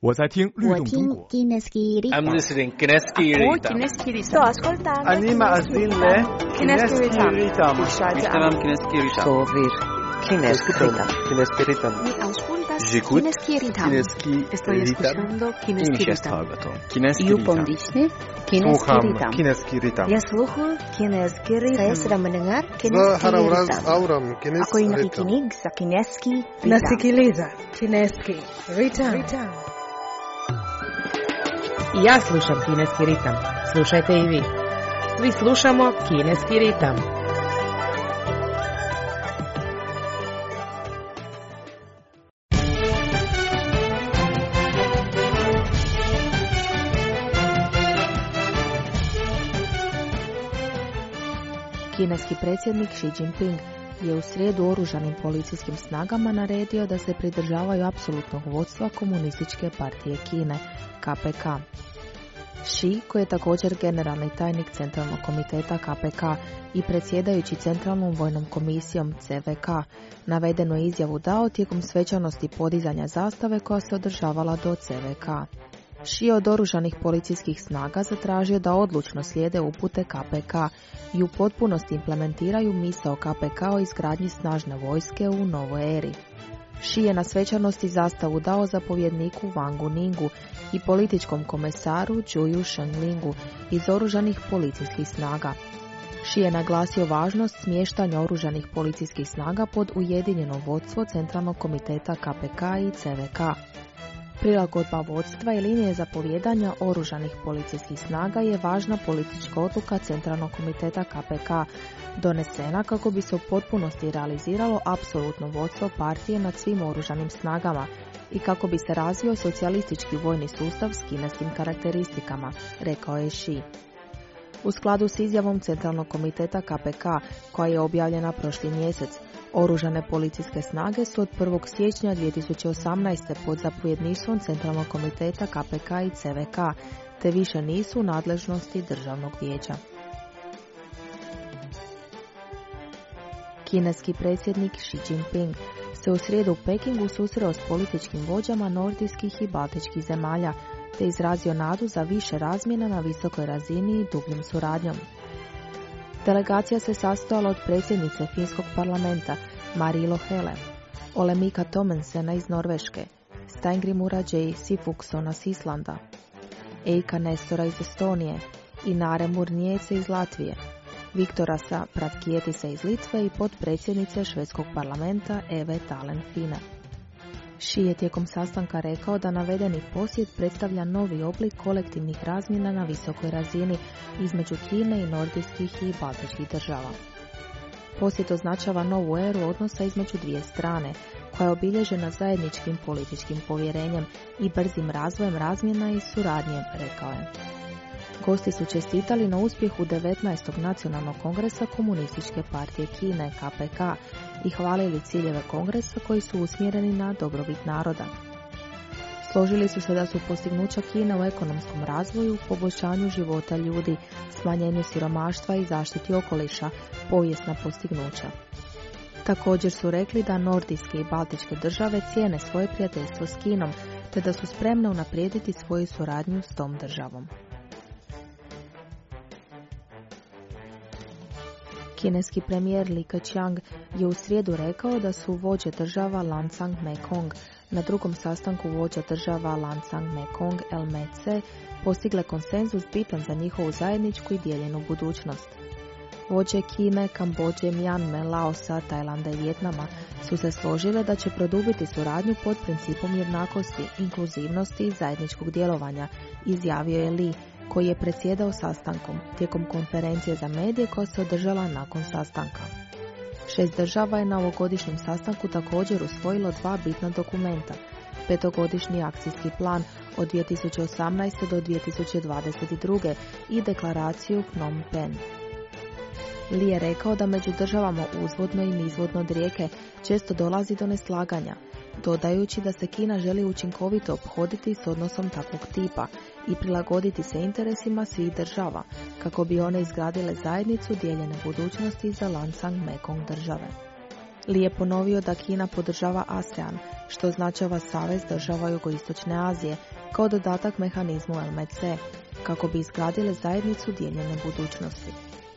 我在听律动中国。 I'm listening Kineski Ritam. Sto ascoltando Anima azile Kineski Ritam. Ishtaram Kineski Ritam. Sovir Kineski Ritam. Mi auscultas J'écoute Kineski Ritam. Estoy escuchando Kineski Ritam. Yupondisne Kineski Sluham Ritam. Kineski Ritam. Я слухаю Kineski Ritam. Saya sedang mendengar Za Kineski harawraz Ritam. auram Ako Kineski yung Ritam. nakikinig sa Kineski Ritam. Nasikiliza Kineski Ritam. I ja slušam kineski ritam. Slušajte i vi. Svi slušamo kineski ritam. Kineski predsjednik Xi Jinping je u srijedu oružanim policijskim snagama naredio da se pridržavaju apsolutnog vodstva Komunističke partije Kine, KPK. Xi, koji je također generalni tajnik Centralnog komiteta KPK i predsjedajući Centralnom vojnom komisijom CVK, navedenu je izjavu dao tijekom svečanosti podizanja zastave koja se održavala do CVK. Xi je od oružanih policijskih snaga zatražio da odlučno slijede upute KPK i u potpunosti implementiraju misao KPK o izgradnji snažne vojske u novoj eri. Xi je na svečanosti zastavu dao zapovjedniku Wangu Ningu i političkom komesaru Zhuyu Shenglingu iz oružanih policijskih snaga. Xi je naglasio važnost smještanja oružanih policijskih snaga pod ujedinjeno vodstvo Centralnog komiteta KPK i CVK. Prilagodba vodstva i linije zapovjedanja oružanih policijskih snaga je važna politička odluka Centralnog komiteta KPK, donesena kako bi se u potpunosti realiziralo apsolutno vodstvo partije nad svim oružanim snagama i kako bi se razvio socijalistički vojni sustav s kineskim karakteristikama, rekao je Xi. U skladu s izjavom Centralnog komiteta KPK, koja je objavljena prošli mjesec, oružane policijske snage su od 1. siječnja 2018. pod zapovjedništvom Centralnog komiteta KPK i CVK, te više nisu u nadležnosti Državnog vijeća. Kineski predsjednik Xi Jinping se u srijedu u Pekingu susreo s političkim vođama nordijskih i baltičkih zemalja, te izrazio nadu za više razmjena na visokoj razini i dubljom suradnjom. Delegacija se sastojala od predsjednice Finskog parlamenta Mari Lohele, Olemika Tomensena iz Norveške, Steingrimura J. Sifuksona s Islanda, Eika Nestora iz Estonije i Nare Murnijece iz Latvije, Viktorasa Pratkietisa iz Litve i potpredsjednice Švedskog parlamenta Eve Talen Fine. Xi je tijekom sastanka rekao da navedeni posjet predstavlja novi oblik kolektivnih razmjena na visokoj razini između Kine i nordijskih i baltičkih država. Posjet označava novu eru odnosa između dvije strane, koja je obilježena zajedničkim političkim povjerenjem i brzim razvojem razmjena i suradnje, rekao je. Gosti su čestitali na uspjehu 19. nacionalnog kongresa Komunističke partije Kine, KPK, i hvalili ciljeve kongresa koji su usmjereni na dobrobit naroda. Složili su se da su postignuća Kine u ekonomskom razvoju, poboljšanju života ljudi, smanjenju siromaštva i zaštiti okoliša, povijesna postignuća. Također su rekli da nordijske i baltičke države cijene svoje prijateljstvo s Kinom, te da su spremne unaprijediti svoju suradnju s tom državom. Kineski premijer Li Keqiang je u srijedu rekao da su vođe država Lancang Mekong na drugom sastanku vođa država Lancang Mekong LMC postigle konsenzus bitan za njihovu zajedničku i dijeljenu budućnost. Vođe Kine, Kambodže, Mjanme, Laosa, Tajlanda i Vijetnama su se složile da će produbiti suradnju pod principom jednakosti, inkluzivnosti i zajedničkog djelovanja, izjavio je Li, koji je predsjedao sastankom tijekom konferencije za medije koja se održala nakon sastanka. 6 država je na ovogodišnjem sastanku također usvojilo 2 bitna dokumenta, 5-godišnji akcijski plan od 2018. do 2022. i deklaraciju Phnom Penh. Li je rekao da među državama uzvodno i nizvodno od rijeke često dolazi do neslaganja, dodajući da se Kina želi učinkovito ophoditi s odnosom takvog tipa i prilagoditi se interesima svih država, kako bi one izgradile zajednicu dijeljene budućnosti za Lancang Mekong države. Li je ponovio da Kina podržava ASEAN, što označava Savez država Jugoistočne Azije, kao dodatak mehanizmu LMC, kako bi izgradile zajednicu dijeljene budućnosti.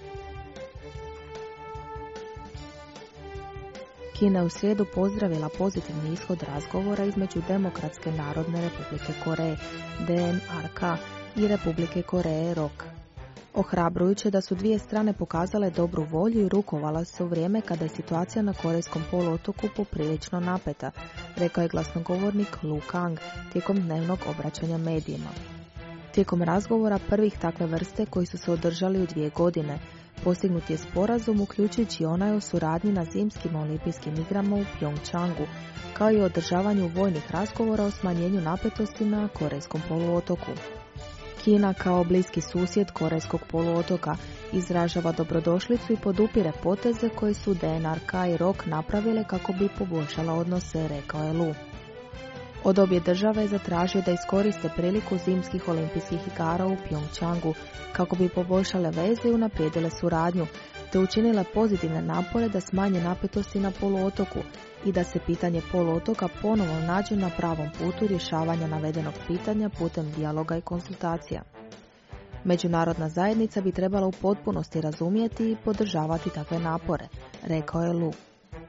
Kina je u srijedu pozdravila pozitivni ishod razgovora između Demokratske narodne Republike Koreje, DNRK, i Republike Koreje, ROK. Ohrabrujuće da su dvije strane pokazale dobru volju i rukovala se u vrijeme kada je situacija na Korejskom poluotoku poprilično napeta, rekao je glasnogovornik Lu Kang tijekom dnevnog obraćanja medijima. Tijekom razgovora prvih takve vrste koji su se održali u 2 godine, postignut je sporazum uključujući onaj o suradnji na zimskim olimpijskim igrama u Pjongčangu, kao i o održavanju vojnih razgovora o smanjenju napetosti na Korejskom poluotoku. Kina kao bliski susjed Korejskog poluotoka izražava dobrodošlicu i podupire poteze koje su DNRK i ROK napravile kako bi poboljšala odnose, rekao je Lu. Od obje države je zatražio da iskoriste priliku zimskih olimpijskih igara u Pjongčangu kako bi poboljšale veze i unaprijedile suradnju, te učinile pozitivne napore da smanje napetosti na poluotoku i da se pitanje poluotoka ponovno nađe na pravom putu rješavanja navedenog pitanja putem dijaloga i konsultacija. Međunarodna zajednica bi trebala u potpunosti razumjeti i podržavati takve napore, rekao je Lu.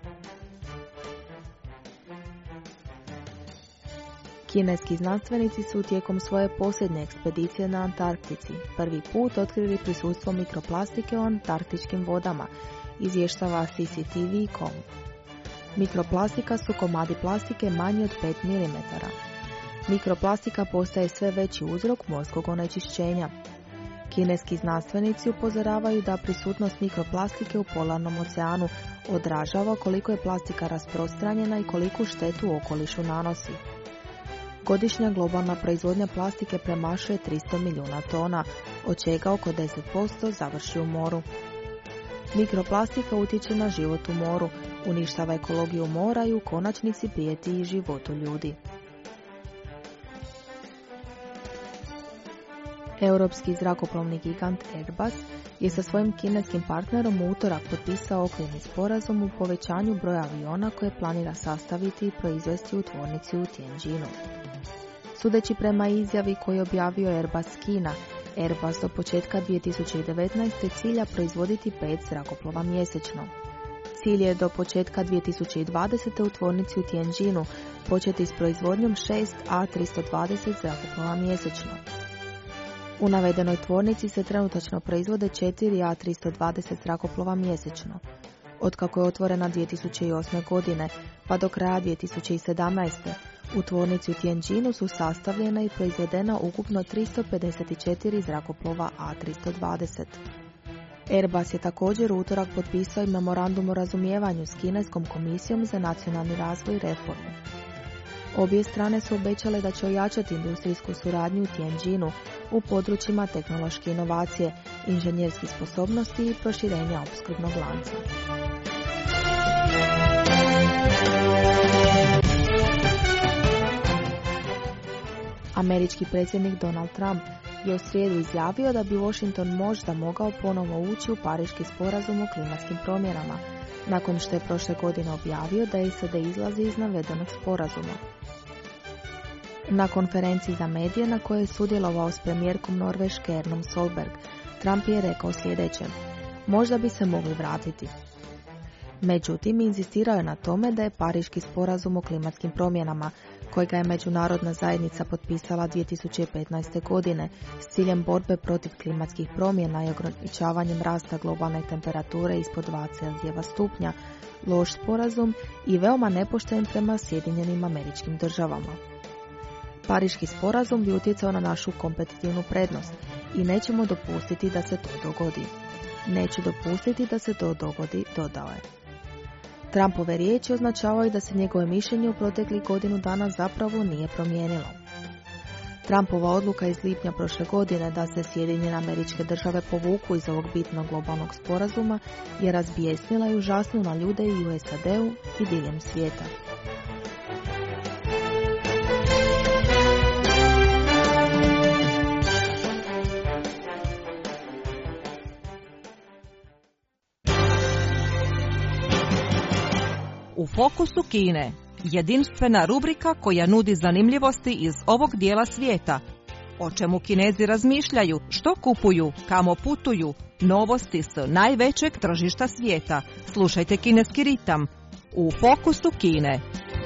Kineski znanstvenici su tijekom svoje posljednje ekspedicije na Antarktici prvi put otkrili prisustvo mikroplastike u antarktičkim vodama, izvještava CCTV.com. Mikroplastika su komadi plastike manji od 5 mm. Mikroplastika postaje sve veći uzrok morskog onečišćenja. Kineski znanstvenici upozoravaju da prisutnost mikroplastike u polarnom oceanu odražava koliko je plastika rasprostranjena i koliku štetu okolišu nanosi. Godišnja globalna proizvodnja plastike premašuje 300 milijuna tona, od čega oko 10% završi u moru. Mikroplastika utječe na život u moru, uništava ekologiju mora i u konačnici prijeti i životu ljudi. Europski zrakoplovni gigant Airbus je sa svojim kineskim partnerom u utorak potpisao okvirni sporazum u povećanju broja aviona koje planira sastaviti i proizvesti u tvornici u Tianjinu. Sudeći prema izjavi koju objavio Airbus Kina, Airbus do početka 2019. cilja proizvoditi 5 zrakoplova mjesečno. Cilj je do početka 2020. u tvornici u Tianjinu početi s proizvodnjom 6 A320 zrakoplova mjesečno. U navedenoj tvornici se trenutačno proizvode 4 A320 zrakoplova mjesečno. Otkako je otvorena 2008. godine, pa do kraja 2017. u tvornici u Tianjinu su sastavljena i proizvedena ukupno 354 zrakoplova A320. Airbus je također u utorak potpisao i memorandum o razumijevanju s Kineskom komisijom za nacionalni razvoj i reformu. Obje strane su obećale da će ojačati industrijsku suradnju u Tianjinu u područjima tehnološke inovacije, inženjerskih sposobnosti i proširenja opskrbnog lanca. Američki predsjednik Donald Trump je u srijedu izjavio da bi Washington možda mogao ponovo ući u Pariški sporazum o klimatskim promjenama, nakon što je prošle godine objavio da SAD izlazi iz navedenog sporazuma. Na konferenciji za medije na kojoj je sudjelovao s premijerkom Norveške Ernom Solberg, Trump je rekao sljedeće: možda bi se mogli vratiti. Međutim, inzistirao je na tome da je Pariški sporazum o klimatskim promjenama, kojega je međunarodna zajednica potpisala 2015. godine s ciljem borbe protiv klimatskih promjena i ograničavanjem rasta globalne temperature ispod 2 Celzijeva stupnja, loš sporazum i veoma nepošten prema Sjedinjenim Američkim Državama. Pariški sporazum bi utjecao na našu kompetitivnu prednost i nećemo dopustiti da se to dogodi. Neću dopustiti da se to dogodi, dodao je. Trumpove riječi označavaju da se njegove mišljenje u proteklih godinu dana zapravo nije promijenilo. Trumpova odluka iz lipnja prošle godine da se Sjedinjene Američke Države povuku iz ovog bitnog globalnog sporazuma je razbijesnila i užasnula ljude i u SAD-u i diljem svijeta. U fokusu Kine, jedinstvena rubrika koja nudi zanimljivosti iz ovog dijela svijeta. O čemu Kinezi razmišljaju, što kupuju, kamo putuju, novosti s najvećeg tržišta svijeta. Slušajte Kineski ritam u fokusu Kine.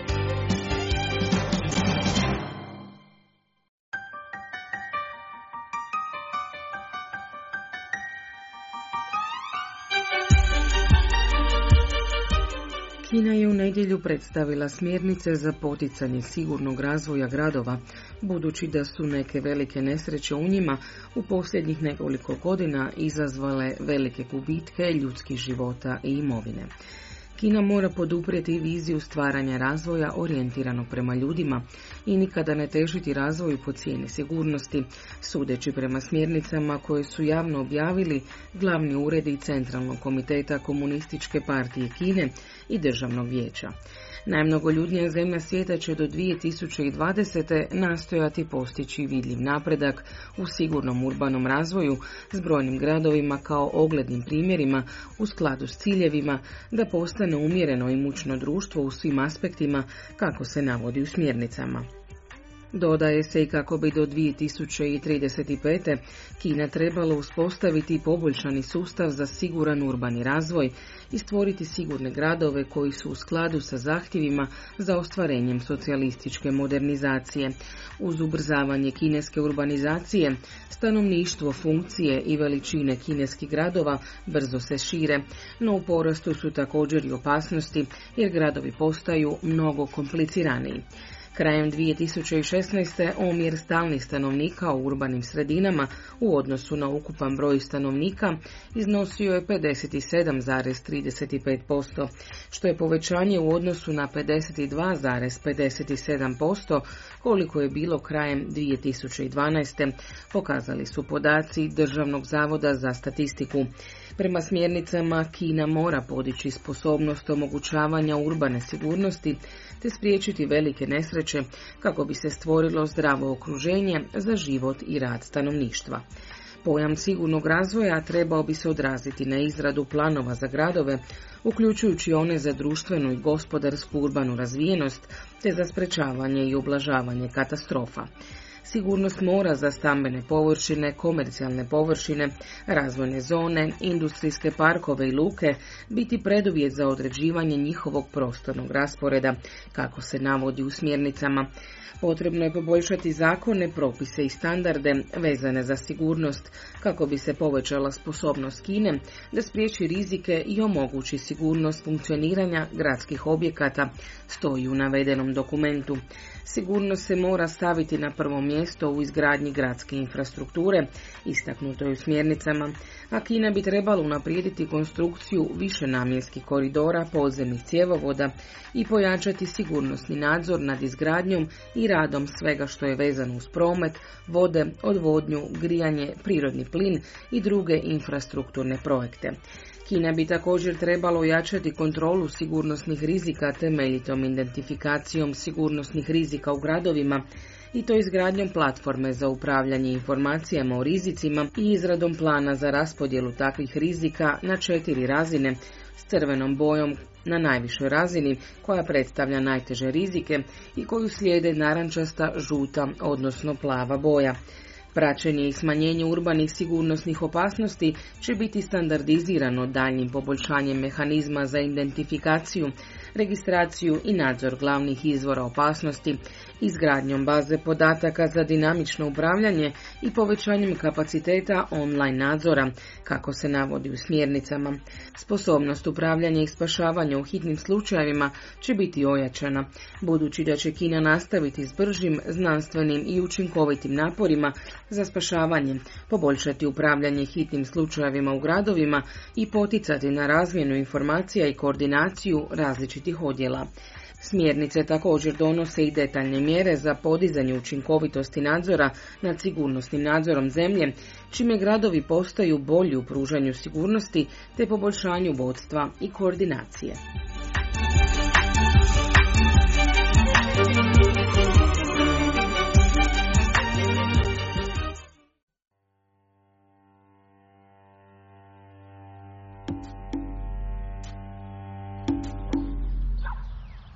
Kina je u nedjelju predstavila smjernice za poticanje sigurnog razvoja gradova, budući da su neke velike nesreće u njima u posljednjih nekoliko godina izazvale velike gubitke ljudskih života i imovine. Kina mora poduprijeti viziju stvaranja razvoja orijentiranog prema ljudima i nikada ne težiti razvoju po cijeni sigurnosti, sudeći prema smjernicama koje su javno objavili glavni uredi Centralnog komiteta Komunističke partije Kine i Državnog vijeća. Najmnogoljudnija zemlja svijeta će do 2020. nastojati postići vidljiv napredak u sigurnom urbanom razvoju s brojnim gradovima kao oglednim primjerima u skladu s ciljevima da postane umjereno i imućno društvo u svim aspektima kako se navodi u smjernicama. Dodaje se i kako bi do 2035. Kina trebala uspostaviti poboljšani sustav za siguran urbani razvoj i stvoriti sigurne gradove koji su u skladu sa zahtjevima za ostvarenjem socijalističke modernizacije. Uz ubrzavanje kineske urbanizacije, stanovništvo, funkcije i veličine kineskih gradova brzo se šire, no u porastu su također i opasnosti jer gradovi postaju mnogo kompliciraniji. Krajem 2016. omjer stalnih stanovnika u urbanim sredinama u odnosu na ukupan broj stanovnika iznosio je 57,35%, što je povećanje u odnosu na 52,57% koliko je bilo krajem 2012. pokazali su podaci Državnog zavoda za statistiku. Prema smjernicama Kina mora podići sposobnost omogućavanja urbane sigurnosti te spriječiti velike nesreće kako bi se stvorilo zdravo okruženje za život i rad stanovništva. Pojam sigurnog razvoja trebao bi se odraziti na izradu planova za gradove, uključujući one za društvenu i gospodarsku urbanu razvijenost te za sprečavanje i ublažavanje katastrofa. Sigurnost mora za stambene površine, komercijalne površine, razvojne zone, industrijske parkove i luke biti preduvjet za određivanje njihovog prostornog rasporeda, kako se navodi u smjernicama. Potrebno je poboljšati zakone, propise i standarde vezane za sigurnost kako bi se povećala sposobnost Kine da spriječi rizike i omogući sigurnost funkcioniranja gradskih objekata, stoji u navedenom dokumentu. Sigurnost se mora staviti na prvo mjesto u izgradnji gradske infrastrukture, istaknuto je u smjernicama, a Kina bi trebala unaprijediti konstrukciju višenamjenskih koridora, podzemnih cjevovoda i pojačati sigurnosni nadzor nad izgradnjom i radom svega što je vezano uz promet, vode, odvodnju, grijanje, prirodni plin i druge infrastrukturne projekte. Kina bi također trebalo ojačati kontrolu sigurnosnih rizika temeljitom identifikacijom sigurnosnih rizika u gradovima i to izgradnjom platforme za upravljanje informacijama o rizicima i izradom plana za raspodjelu takvih rizika na 4 razine s crvenom bojom na najvišoj razini koja predstavlja najteže rizike i koju slijede narančasta, žuta, odnosno plava boja. Praćenje i smanjenje urbanih sigurnosnih opasnosti će biti standardizirano daljnjim poboljšanjem mehanizma za identifikaciju, registraciju i nadzor glavnih izvora opasnosti, izgradnjom baze podataka za dinamično upravljanje i povećanjem kapaciteta online nadzora, kako se navodi u smjernicama. Sposobnost upravljanja i spašavanja u hitnim slučajevima će biti ojačana, budući da će Kina nastaviti s bržim, znanstvenim i učinkovitim naporima za spašavanje, poboljšati upravljanje hitnim slučajevima u gradovima i poticati na razmjenu informacija i koordinaciju različitih odjela. Smjernice također donose i detaljne mjere za podizanje učinkovitosti nadzora nad sigurnosnim nadzorom zemlje, čime gradovi postaju bolji u pružanju sigurnosti te poboljšanju vodstva i koordinacije.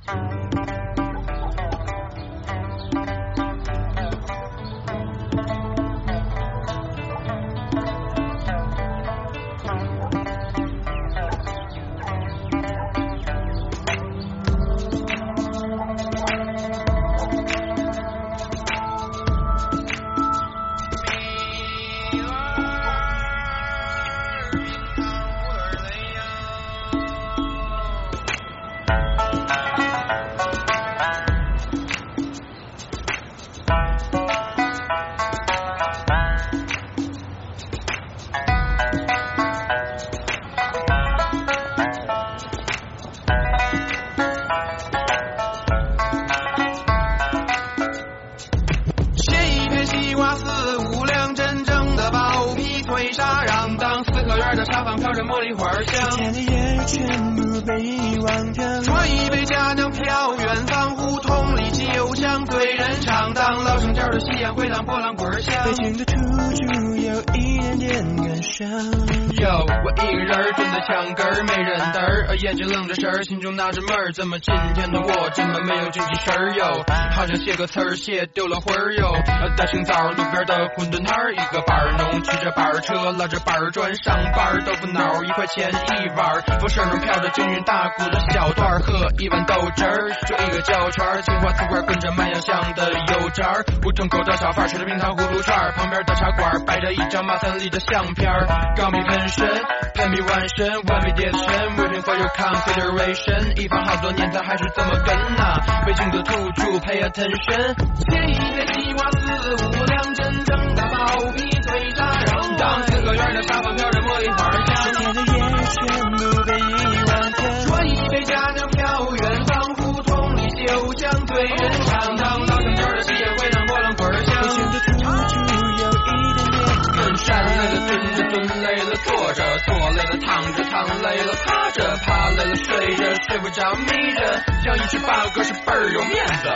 眼睛愣着神儿，心中纳着闷儿，怎么今天的我这么没有精气神儿哟？好像写个词儿写丢了魂儿哟。大清早路边的馄饨摊儿，一个板儿农骑着板儿车，拉着板儿砖上班儿，豆腐脑1块钱一碗儿，风扇中飘着京韵大鼓的小段儿，喝一碗豆汁儿，就一个胶圈儿，青花瓷罐跟着卖药香的油渣儿，胡同口的小贩吃着冰糖葫芦串儿，旁边的茶馆摆着一张马三立的相片儿，高米喷身，喷米完身，完美叠身 ，waiting for your consideration， 一放好多年咱还是这么跟呐，北京的土著 pay attention， 切一片西瓜4、5两，真正的包皮脆炸肉，当4个圆的沙发飘着茉莉花香，天的夜全部被遗忘掉，说一杯佳酿飘远方，胡同里酒香醉人肠，当老城角的西烟会让波浪滚响，北京的土著有一点点，站累了蹲着，蹲累了坐着，坐累了躺着，躺累了趴着，趴累了睡着，睡不着眯着，像一只八哥是倍儿有面子。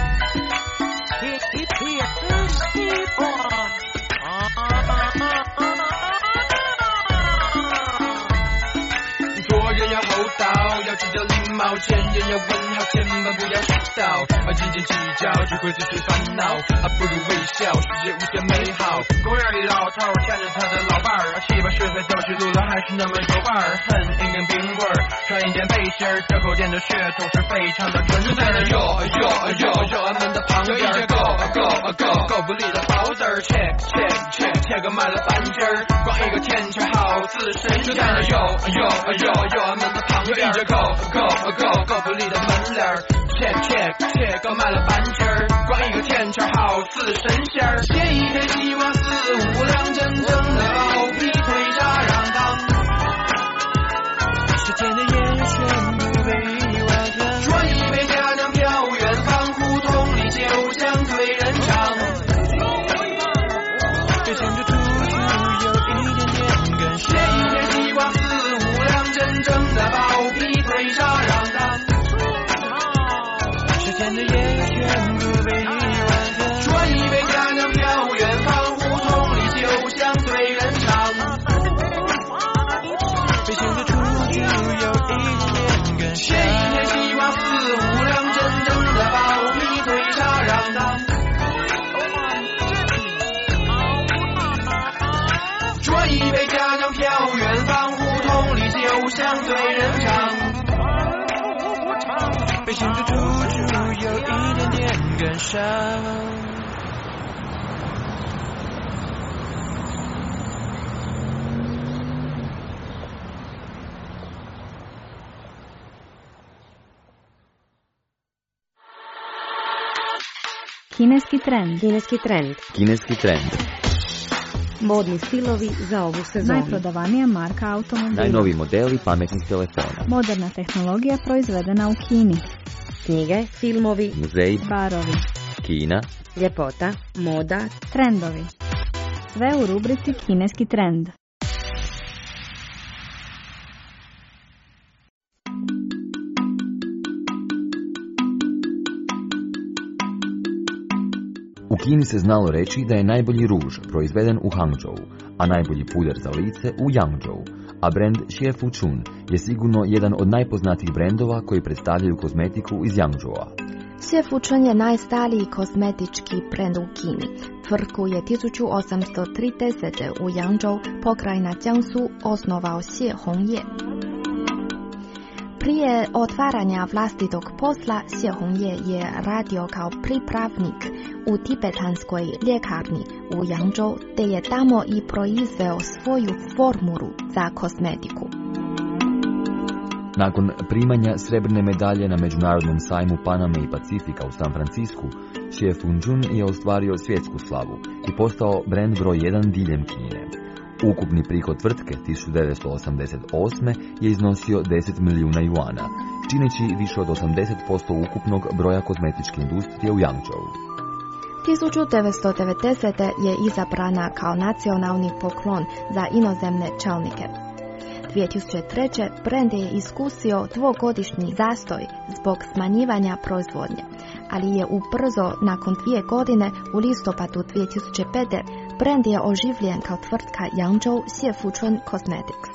做人要厚道，要知道礼貌，见人要问好，千万不要迟到，斤斤计较只会自寻烦恼，不如微笑，世界无限美好。公园里老头牵着他的老伴儿，7、8、10岁走起路来还是那么有伴儿，恨一根冰棍儿，穿一件背心儿，这口店的血统是非常的纯粹的。yo，俺们的旁边有一个够不力的包子儿 ，check 个卖了半斤儿，光一个天桥好似神仙儿。yo，俺们的旁边有一个够不力的门脸儿。check 个卖了半斤儿，光一个天桥好似神仙儿。切一片西瓜4、5两，真正的包皮脆炸让当，是甜的烟全部被遗忘掉，说一杯佳酿飘远方，胡同里酒香醉人肠，北京的土著有一点点感伤，切一片西瓜4、5两，真正的包皮脆炸让当，天的夜全部被遗忘掉，说一杯佳酿飘远方，胡同里酒香醉人肠，北京的土著有一点点感伤，切一片西瓜4、5两，真正的包皮脆炸让当，说一杯佳酿飘远方，胡同里酒香醉人肠，北京的土著有一点点感伤。 Kineski trend. Modni stilovi za ovu sezonu. Najprodavanija marka automobila. Najnoviji modeli pametnih telefona. Moderna tehnologija proizvedena u Kini. Knjige, filmovi, muzeji, barovi, Kina, ljepota, moda, trendovi. Sve u rubrici Kineski trend. U Kini se znalo reći da je najbolji ruž proizveden u Hangzhou, a najbolji puder za lice u Yangzhou, a brend Xie Fuchun je sigurno jedan od najpoznatijih brendova koji predstavljaju kozmetiku iz Yangzhoua. Xie Fuchun je najstariji kozmetički brend u Kini. Tvrtku je 1830. u Yangzhou, pokrajina Jiangsu, osnovao Xie Hongye. Prije otvaranja vlastitog posla, Xie Hongye je radio kao pripravnik u tibetanskoj ljekarni u Yangzhou, te je tamo i proizveo svoju formulu za kozmetiku. Nakon primanja srebrne medalje na Međunarodnom sajmu Paname i Pacifika u San Francisku, Xie Fuchun je ostvario svjetsku slavu i postao brend broj 1 diljem Kine. Ukupni prihod tvrtke 1988. je iznosio 10 milijuna juana, čineći više od 80% ukupnog broja kozmetičke industrije u Yangzhou. 1990. je izabrana kao nacionalni poklon za inozemne čelnike. 2003. brend je iskusio dvogodišnji zastoj zbog smanjivanja proizvodnje, ali je ubrzo nakon 2 godine u listopadu 2005. brend je oživljen kao tvrtka Yangzhou Xie Fuchun Cosmetics.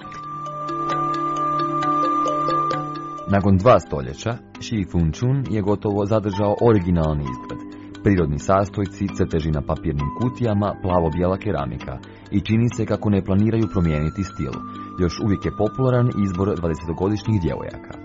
Nakon 2 stoljeća, Xie Fuchun je gotovo zadržao originalni izgled. Prirodni sastojci, crteži na papirnim kutijama, plavo-bijela keramika i čini se kako ne planiraju promijeniti stil. Još uvijek je popularan izbor 20-godišnjih djevojaka.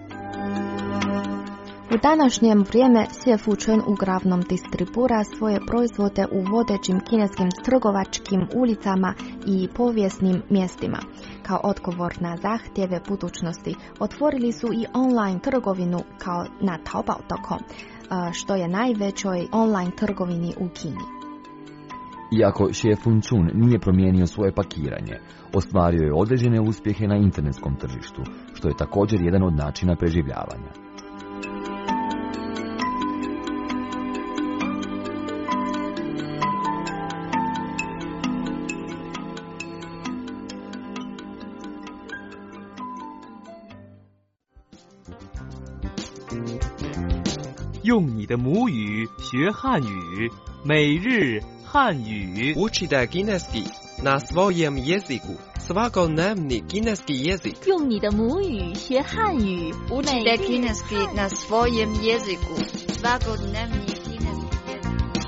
U današnjem vrijeme Xie Fuchun uglavnom distribuira svoje proizvode u vodećim kineskim trgovačkim ulicama i povijesnim mjestima. Kao odgovor na zahtjeve budućnosti, otvorili su i online trgovinu kao na Taobao.com, što je najvećoj online trgovini u Kini. Iako Xie Fuchun nije promijenio svoje pakiranje, ostvario je određene uspjehe na internetskom tržištu, što je također jedan od načina preživljavanja. 用你的母语学汉语，每日汉语。 Učite kineski na svojem jeziku. Svakodnevni kineski jezik. 用你的母语学汉语。 Učite kineski na svojem jeziku. Svakodnevni kineski jezik.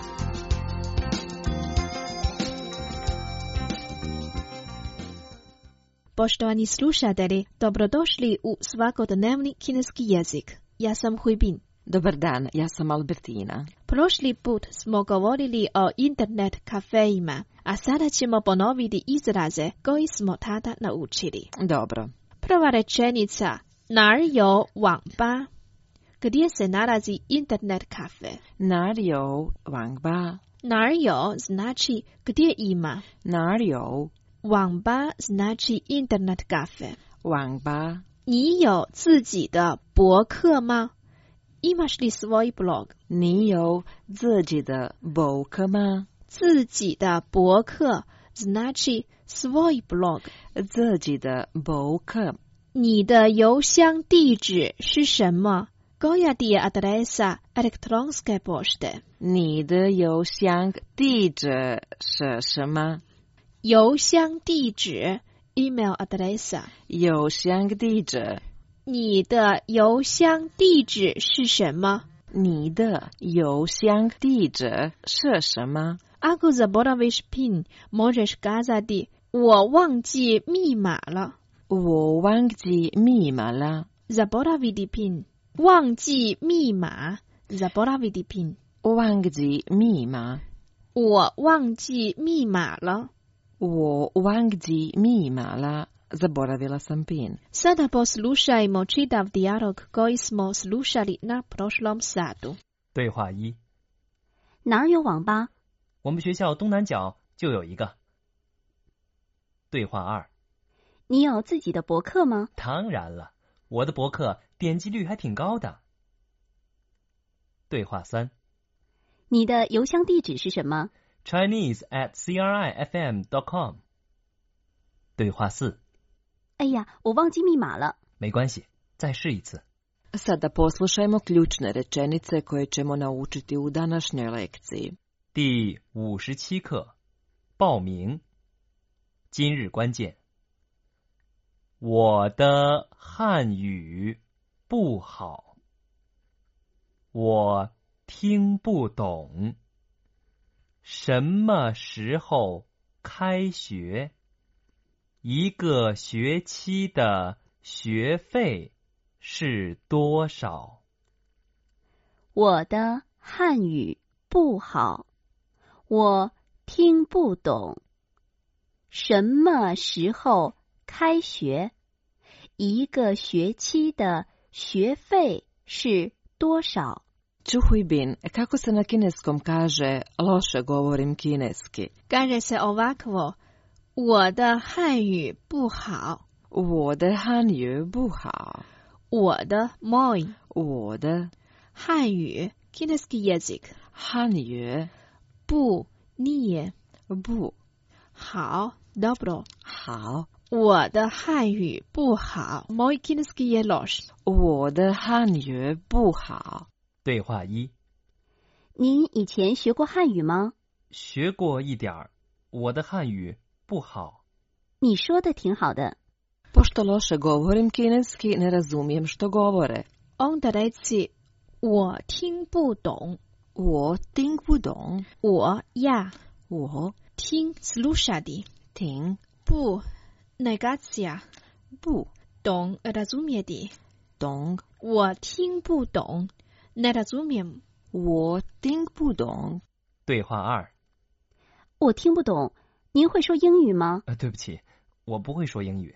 Poštovani slušatelji, dobrodošli u svakodnevni kineski jezik. Ja sam Huibin. Dobar dan, ja sam Albertina. Prošli put smo govorili o internet kafeima, a sada ćemo ponoviti izraze koji smo tada naučili. Dobro. Prva rečenica, nar you wang ba? Gdje se nalazi internet kafe? Nar you wang ba? Nar you znači gdje ima. Nar you wang ba znači internet kafe. Wang ba. 你有自己的博客吗? Imaš li svoj blog? 你有自己的博客吗? 自己的博客 znači svoj blog. 自己的博客。 你的邮箱地址是什么? Koja ti je adresa elektronske pošte? 你的邮箱地址是什么? 邮箱地址 email adresa. 邮箱地址。 你的邮箱地址是什么? 你的邮箱地址是什么? Ako zaboraviš PIN, možeš kazati 我忘记密码了。 我忘记密码了。 Zaboraviti PIN. 忘记密码。Zaboraviti PIN. 忘记密码。 我忘记密码了。 我忘记密码了。Zaboravila sam PIN. Sada poslušajmo čitav dijalog koji smo slušali na prošlom satu. 对话1。 哪儿有网吧？ 我们学校东南角就有一个。对话2。 你有自己的博客吗？ 当然了，我的博客点击率还挺高的。对话3。 你的邮箱地址是什么？ Chinese@crifm.com。对话4。 哎呀，我忘记密码了。 没关系，再试一次。 Sada poslušajmo ključne rečenice koje ćemo naučiti u današnjoj lekciji. 第57课，报名。今日关键：我的汉语不好，我听不懂。什么时候开学？一个学期的学费是多少？ 我的汉语不好，我听不懂。什么时候开学？一个学期的学费是多少？ Čuhujbin, kako se na kineskom kaže loše govorim kineski? Kaže se ovakvo, 我的汉语不好。 我的汉语不好。 我的 moj。 我的汉语 kineski jezik。 汉语不 nije。 不好 dobro。 好。 我的汉语不好。moj kineski je loš。 我的汉语不好。 对话一： 您以前学过汉语吗？ 学过一点儿，我的汉语不好。 你说的挺好的。 Pošto loše govorim kineski, ne razumijem što govore. Onda reci, 我听不懂。 我听不懂。 我呀。 我听 slušati。 听不 negacija。 不懂 razumjeti。 懂我听不懂。Ne razumijem。 我听不懂。 对话二： 我听不懂，您会说英语吗？ 对不起，我不会说英语。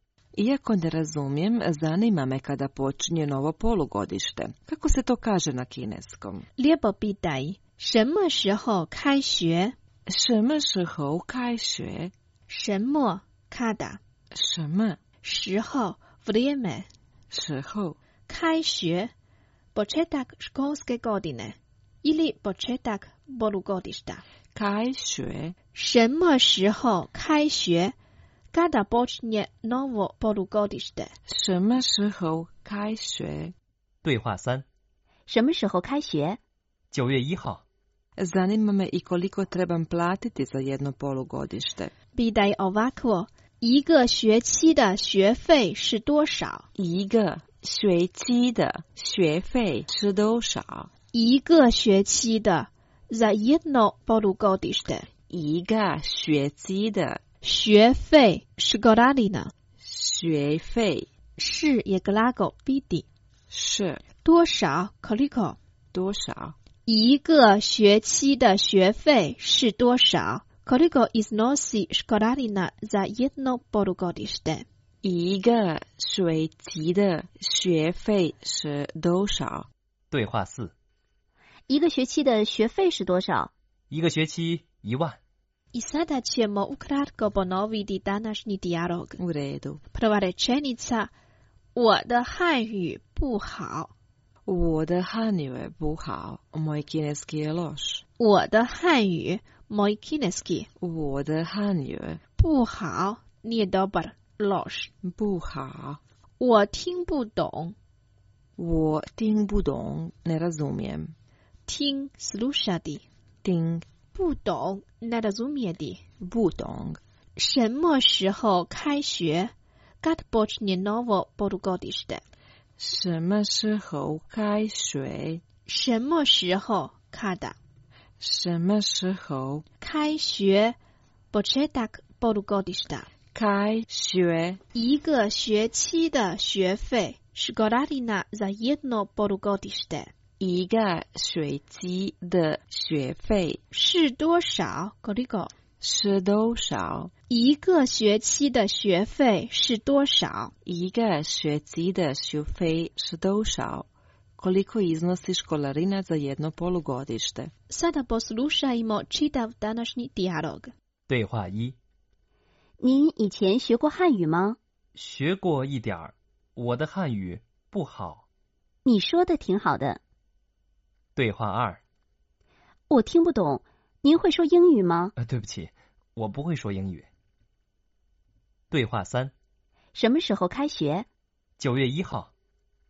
Iako ne razumijem, zanima me kada počinje novo polugodište. Kako se to kaže na kineskom? Lijepo pitaj, 什么时候开学？ 什么时候开学？ 什么 kada？ 什么时候 vrijeme？ 时候开学 početak školske godine ili početak polugodišta。 开学什么时候开学？Kada počinje novo polugodište？ 什么时候开学？ 对话三： 什么时候开学 ？9月1号。 Zanima me i koliko trebam platiti za jedno polugodište. Pitaj ovako, 一个学期的学费是多少？ 一个学期的学费是多少？ 一个学期的 za jedno polugodište。 一个学期的学费是 godina。 学费是也 glagol biti。 是多少 koliko。 多少？ 一个学期的学费是多少 ？Koliko iznosi školarina za jedno polugodište？ 一个学期的学费是多少？ 对话四： 一个学期的学费是多少？ 一个学期1万。 I sada ćemo ukratko ponoviti današnji dijalog. U redu. Prva rečenica, 我的汉语不好。 我的汉语不好 moj kineski je loš。 我的汉语 moj kineski。 我的汉语不好 nije dobar loš。 不好。 我听不懂。 我听不懂 ne razumijem。 听 slušati。 听不懂 ne razumjeti。 不懂。 什么时候开学 kad počinje novo polugodište？ 什么时候开学？ 什么时候 kada？ 什么时候开学 početak polugodišta？ 开学一个学期的学费 školarina za jedno polugodište。 一个学期的学费是多少 koliko？ 是多少？ 一个学期的学费是多少？ 一个学期的学费是多少？ Koliko iznosi školarina za jedno polugodište? Sada poslušajmo čitav današnji dijalog. 对话一： 您以前学过汉语吗？ 学过一点儿，我的汉语不好。 你说的挺好的。 对话二： 我听不懂，您会说英语吗？ 对不起，我不会说英语。对话三： 什么时候开学 ？9月1号。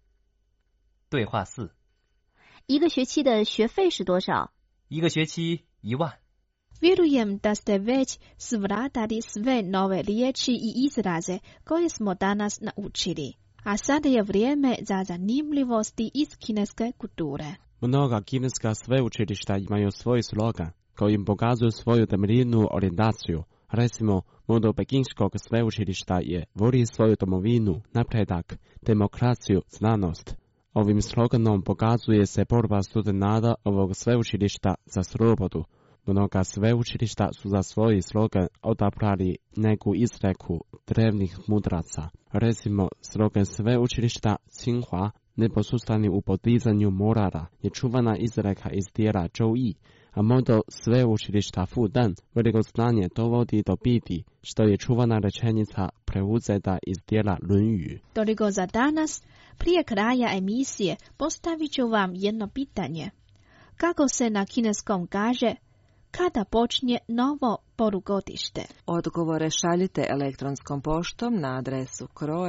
对话四： 一个学期的学费是多少？ 一个学期 10000. Vjerujem da ste već svladali sve nove riječi i izraze koje smo danas naučili. A sada je vrijeme za zanimljivosti iz kineske kulture. Mnoga kineska sveučilišta imaju svoj slogan koji im pokazuje svoju temeljnu orijentaciju. Recimo, moto pekinškog sveučilišta je voli svoju domovinu, napredak, demokraciju, znanost. Ovim sloganom pokazuje se borba studenata ovog sveučilišta za slobodu. Mnoga sveučilišta su za svoj slogan odabrali neku izreku drevnih mudraca. Recimo, slogan sveučilišta Tsinghua, neposustani u podizanju morala, je čuvana izreka iz dijela Zhou Yi, a moto sveučilišta Fudan, veliko znanje dovodi do biti, što je čuvana rečenica preuzeta iz dijela Lunyu. Toliko za danas. Prije kraja emisije postavit ću vam jedno pitanje. Kako se na kineskom kaže kada počinje novo polugodište? Odgovore šaljite elektronskom poštom na adresu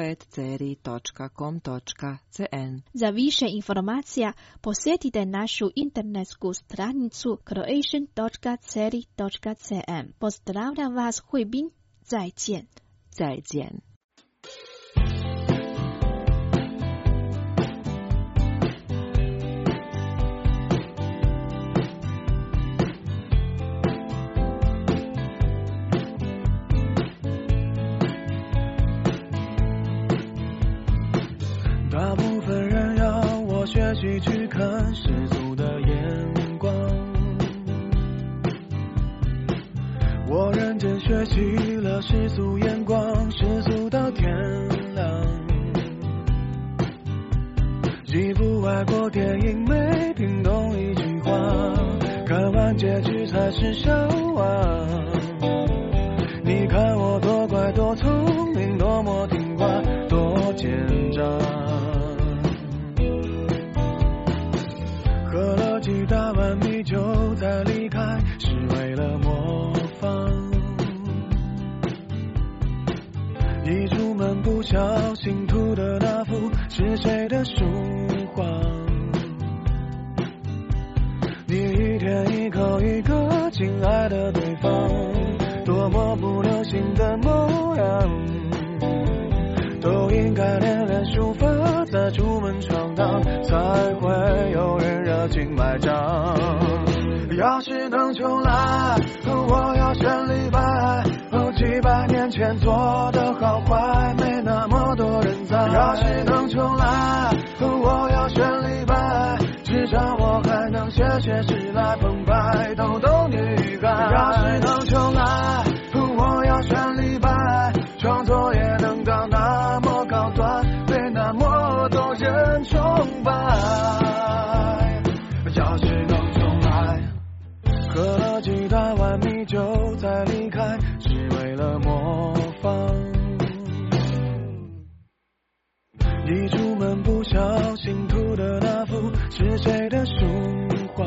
croat@ceri.com.cn. Za više informacija posjetite našu internetsku stranicu croatian.ceri.cn. Pozdravljam vas, Hui Bin. 再见。 再见。 大部分人让我学习去看世俗的眼光，我认真学习了世俗眼光，世俗到天亮。既不爱过电影，没听懂一句话，看完结局才是笑话。你看我多乖多聪明，多么听话，多奸诈。喝了几大碗米酒才离开，是为了模仿。一出门不小心涂的那幅是谁的书画？你一天一口一个亲爱的对方，多么不流行的模样，都应该练练书法，再出门闯荡，才会有人热情买账。要是能重来，我要选李白，几百年前做的好坏，没那么多人在。要是能重来，我要选李白，至少我还能写写诗来澎湃逗逗女孩。要是能重来，我要选李白，创作也能到那么高端，被那么多人崇拜。要是能重来，喝了几大碗米酒再离开，是为了模仿。一出门不小心涂的那幅是谁的书画？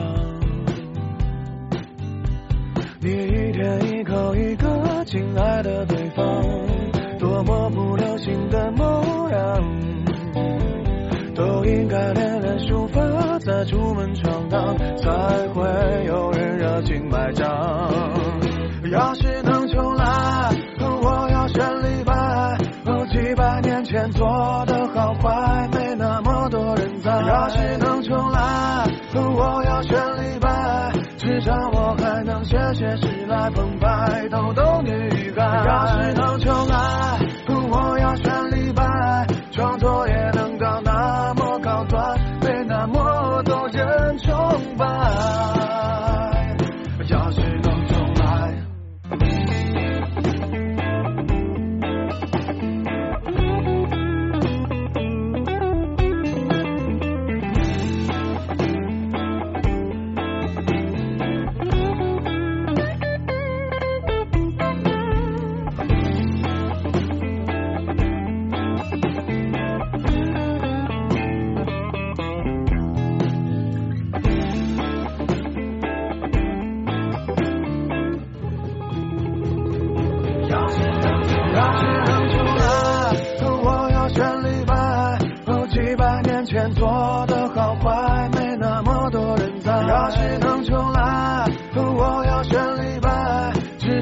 你一天一口一个亲爱的对方，多么不流行的模样，都应该练练书法，再出门闯荡，才会有人热情买账。要是能重来，我要选李白，几百年前做的好坏，没那么多人在。要是能重来，我要选李白，至少我还能写写诗来澎湃逗逗女孩。要是能重来，我要选李白，创作也能到那么高端，被那么多人崇拜。要是能重来。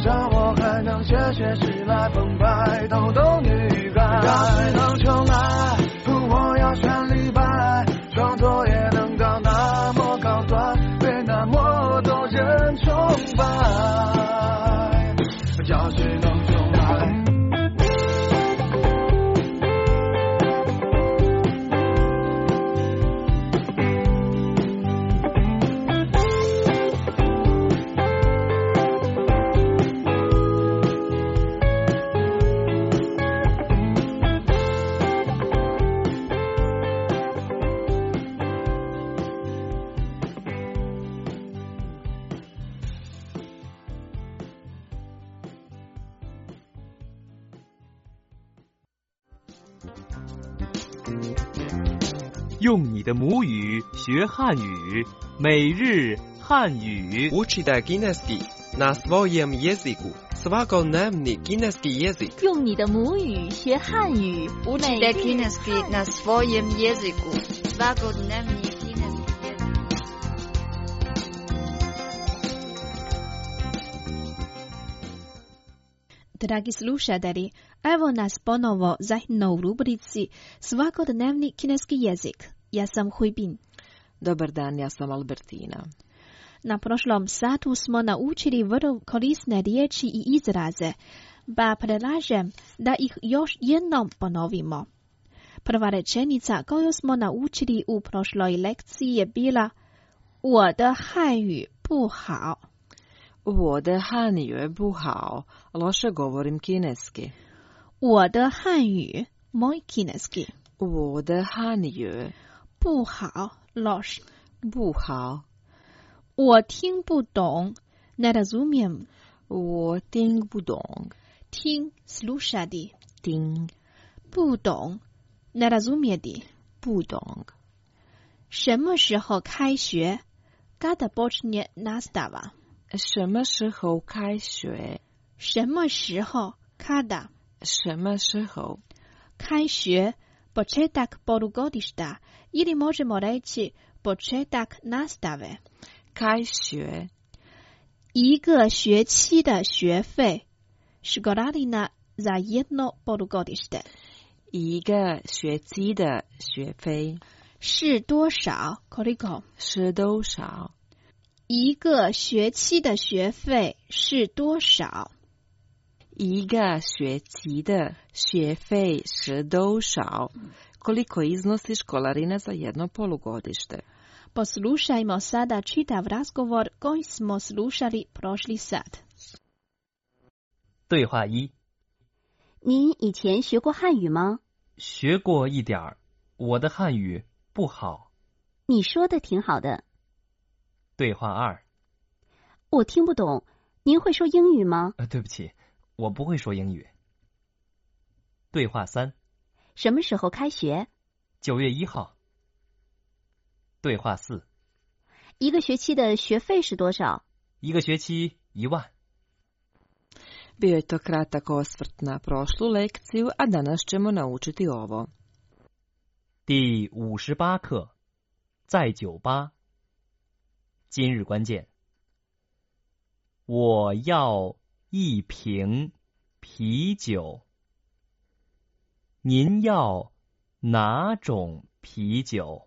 少我还能写诗来澎湃，逗逗女孩。要是能重来，我要选李白，创作也能到那么高端，被那么多人崇拜。要是能重来。 用你的母语学汉语，每日汉语。 Učite kineski na svojem jeziku. Svakodnevni kineski jezik. 用你的母语学汉语。 Učite kineski na svojem jeziku. Svakodnevni kineski jezik. Dragi slušatelji, evo nas ponovo zajedno u rubrici Svakodnevni kineski jezik. Ja sam Huibin. Dobar dan, ja sam Albertina. Na prošlom satu smo naučili vrlo korisne riječi i izraze, pa predlažem da ih još jednom ponovimo. Prva rečenica koju smo naučili u prošloj lekciji je bila 我的汉语不好。 我的汉语不好, loše govorim kineski. 我的汉语 moj kineski. 我的汉语不好 loš. 不好。 我听不懂 ne razumiem. 我听不懂。 听 slušati. 听。 不懂 ne razumjeti. 不懂。 什么时候开学 kada počinje nastava. 什么时候开学？ 什么时候 kada? 什么时候？ 开学 početak polugodišta ili možemo reći početak nastave. 开学。 一个学期的学费 školarina za jedno polugodište. 一个学期的学费是多少 koliko? 是多少？ 一个学期的学费是多少？ 一个学期的学费是多少？ Koliko iznosi školarina za jedno polugodište? Poslušajmo sada čitav razgovor koji smo slušali prošli sat. 对话一： 您以前学过汉语吗？ 学过一点儿，我的汉语不好。 你说的挺好的。 对话二： 我听不懂，您会说英语吗？ 对不起，我不会说英语。对话三： 什么时候开学 ？9月1号。对话四： 一个学期的学费是多少？ 一个学期1万。 Bio je to kratak osvrt na prošlu lekciju, a danas ćemo naučiti ovo. 第58课，在酒吧。今日关键：我要一瓶啤酒。您要哪种啤酒？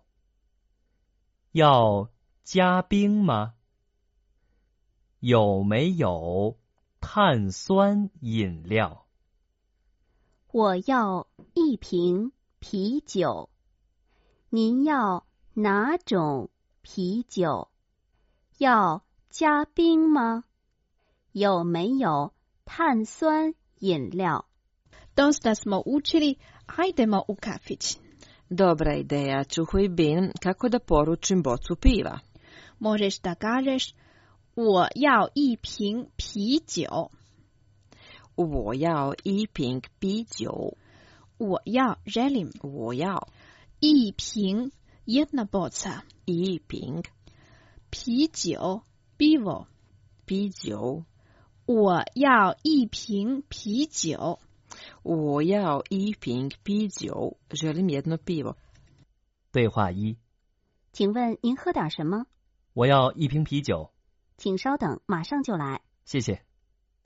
要加冰吗？有没有碳酸饮料？ 我要一瓶啤酒。您要哪种啤酒？要加冰吗？有没有碳酸饮料？ Dosta smo učili, hajdemo u kafić. Dobra ideja, Čuhujbin, kako da poručim bocu piva? Možeš da kažeš 我要一瓶啤酒。 我要一瓶啤酒。 我要 želim。 我要一瓶 jedna boca。 一瓶啤酒 pivo。 啤酒。 我要一瓶啤酒。 我要一瓶啤酒。želim jedno pivo。 对话一： 请问您喝点什么？ 我要一瓶啤酒。 请稍等，马上就来。 谢谢。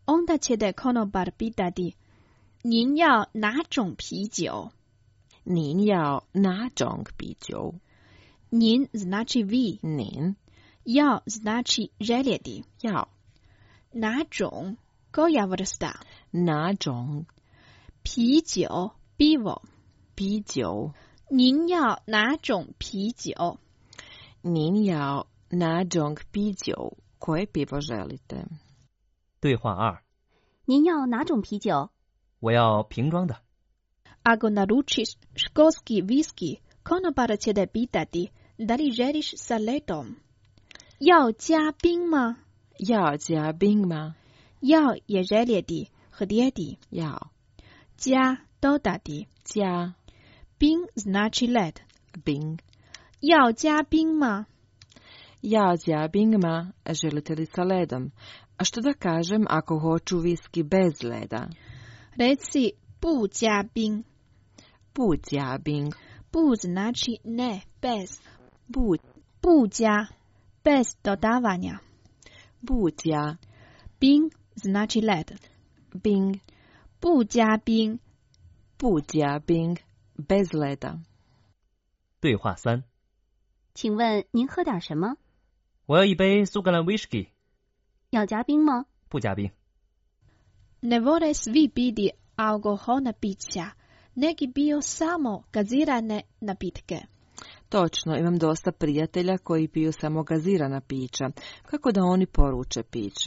onda ćete konobar pitati, 您要哪种啤酒? 您要哪种啤酒? 您 znači vi. 您要 znači željeti. 要哪种 koja vrsta? 哪种啤酒 pivo. 啤酒您要哪种啤酒? 您要哪种啤酒? Koje pivo želite? 对话2。 您要哪种啤酒？ 我要瓶装的。 Ako naručiš školski viski, konobar će te pitati, da li želiš sa ledom? 要加冰吗？ 要加冰吗？ 要也željeti, htjeti. 要加 dodati. 加冰 znači led. 冰要加冰吗？ 要加冰吗? Želite li sa ledom? A što da kažem ako hoću viski bez leda? Reci 不加冰。 不加冰。 不 znači ne, bez. 不加 bez dodavanja. 不加冰 znači led. 冰不加冰。 不加冰 bez leda. 对话3。 请问您喝点什么？ 我要一杯苏格兰 whisky。 要加冰吗？ 不加冰。 Ne vole svi piti alkoholna pića, neki piju samo gazirane napitke. Točno, imam dosta prijatelja koji piju samo gazirana pića. Kako da oni poruče piće?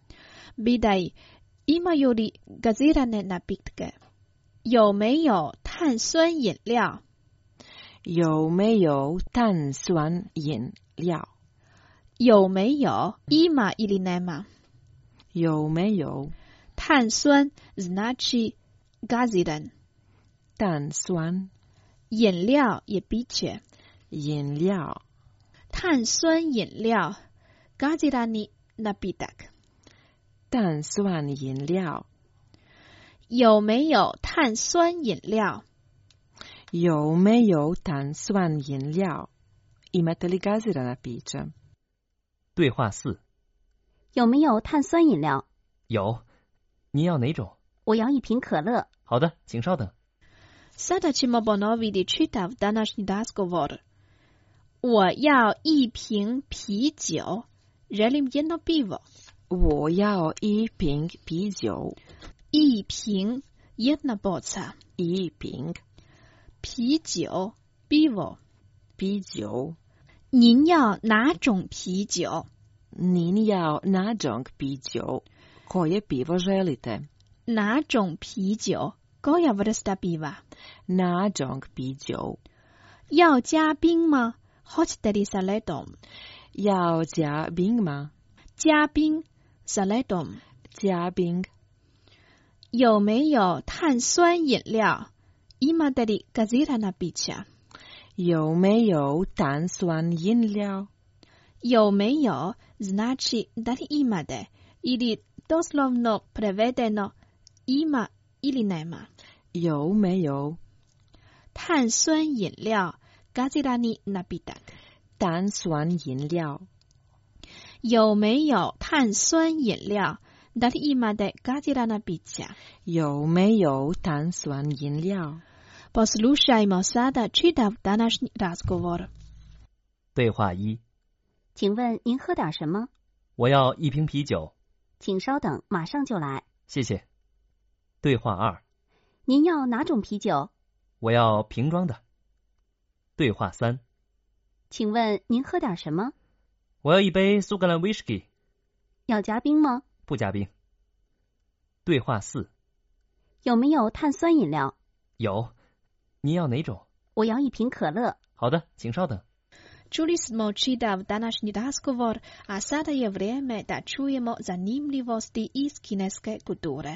Bidaj, imaju li gazirane napitke? 有没有碳酸饮料？ 有没有碳酸饮料？ 有没有 ima ili nema？ 有没有碳酸 znači gaziran。 碳酸饮料也piće。 饮料碳酸饮料 gazirani napitak。 碳酸饮料有没有碳酸饮料？ 有没有碳酸饮料？ Imate li gazirana pića? 对话4。 有没有碳酸饮料？ 有。你要哪种？ 我要一瓶可乐。 好的，请稍等。 Sada ćemo ponoviti čitav današnji razgovor. 我要一瓶啤酒。Želim jedno pivo. 我要一瓶啤酒。 一瓶 jedna boca. 一瓶啤酒 pivo. 啤酒。 您要哪种啤酒？ 您要哪种啤酒？ Koje pivo želite? 哪种啤酒 koja vrsta piva? 哪种啤酒？ 要加冰吗？ Hoćete li sa ledom? 要加冰吗？ 加冰 sa ledom. 加冰。 有没有碳酸饮料？ Imate li gazirana pića? 有没有碳酸饮料？ 有没有 znači da li imate ili doslovno prevedeno ima ili nema. 有没有碳酸饮料 gazirani napitak. 碳酸饮料有没有碳酸饮料 da li imate gazirana pića? 有没有碳酸饮料？ Poslušajmo sada čitav današnji razgovor. 对话1。 请问您喝点什么？ 我要一瓶啤酒。 请稍等，马上就来。 谢谢。对话2。 您要哪种啤酒？ 我要瓶装的。对话3。 请问您喝点什么？ 我要一杯苏格兰 whisky。 要加冰吗？ 不加冰。对话4。 有没有碳酸饮料？ 有。你要哪种？ 我要一瓶可乐。 好的，请稍等。 Čuli smo čitav današnji razgovor, a sada je vrijeme da čujemo zanimljivosti iz kineske kulture.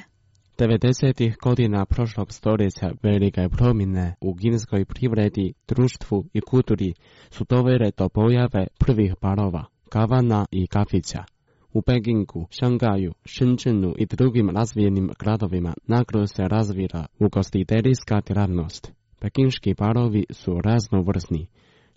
90. godina prošlog stoljeća velike promjene u kineskoj privredi, društvu i kulturi su dovele do pojave prvih barova, kavana i kafića. U Pekingu, Šangaju, Shenzhenu i drugim razvijenim gradovima naglo se razvila ugostiteljska djelatnost. Pekinški barovi su raznovrsni,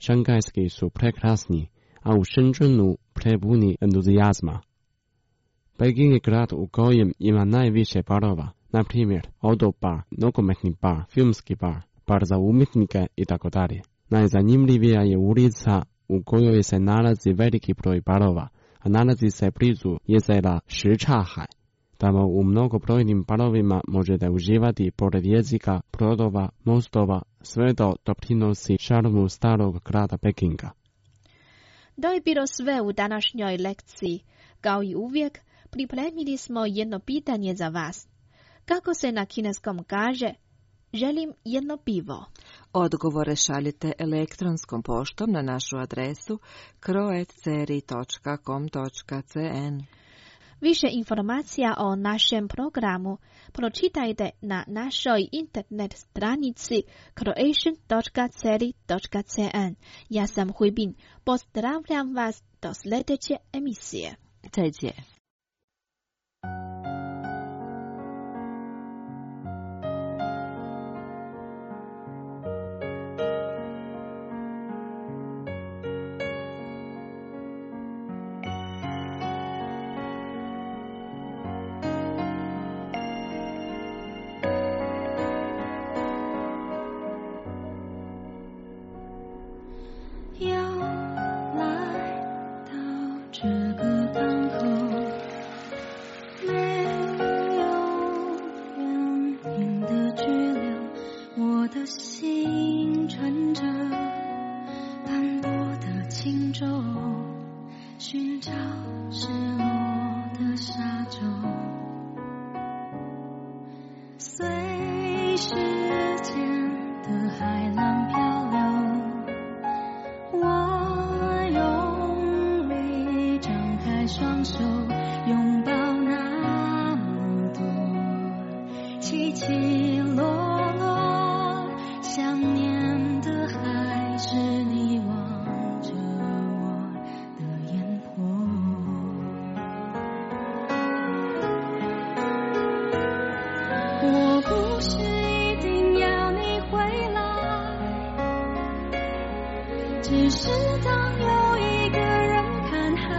šangajski su prekrasni, a u Shenzhenu prepuni entuzijazma. Peking je grad u kojem ima najviše barova, na primjer outdoor bar, nogometni bar, filmski bar, bar za umjetnike i tako dalje. Najzanimljivija je ulica u kojoj se nalazi veliki broj barova, a nalazi se blizu jezera Shichahai. Tamo u mnogobrojnim barovima možete uživati pored jezika, brodova, mostova, sve to doprinosi šarmu starog grada Pekinga. To je bilo sve u današnjoj lekciji. Kao i uvijek, pripremili smo jedno pitanje za vas. Kako se na kineskom kaže, želim jedno pivo? Odgovore šaljite elektronskom poštom na našu adresu kroat@ceri.com.cn. Više informacija o našem programu pročitajte na našoj internet stranici croatian.ceri.cn. Ja sam Huibin. Pozdravljam vas do sljedeće emisije. 再见。 只是当有一个人看海，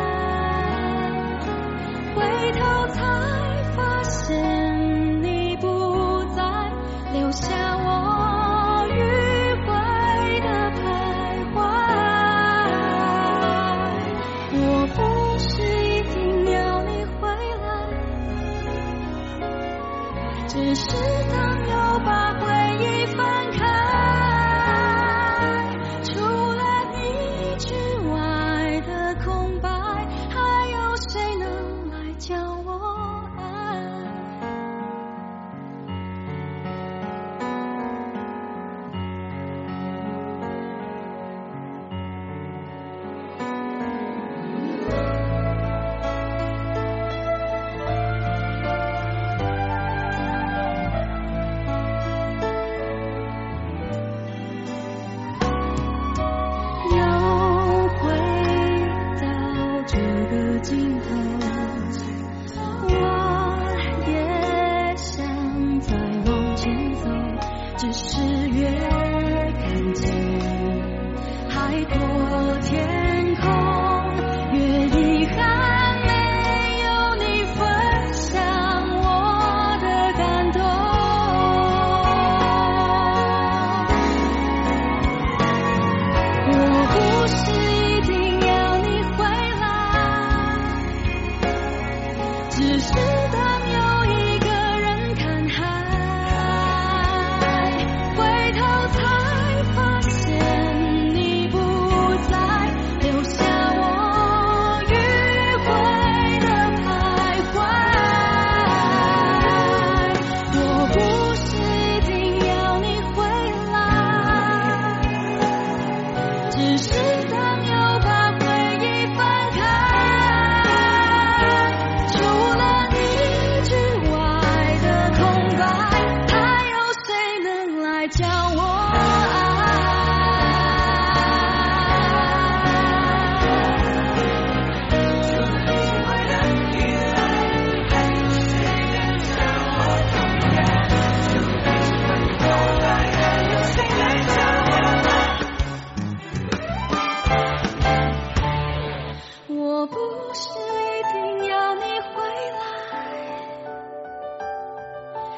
回头才发现你不在，留下我迂回的徘徊。我不是一定要你回来，只是当又把回忆翻开。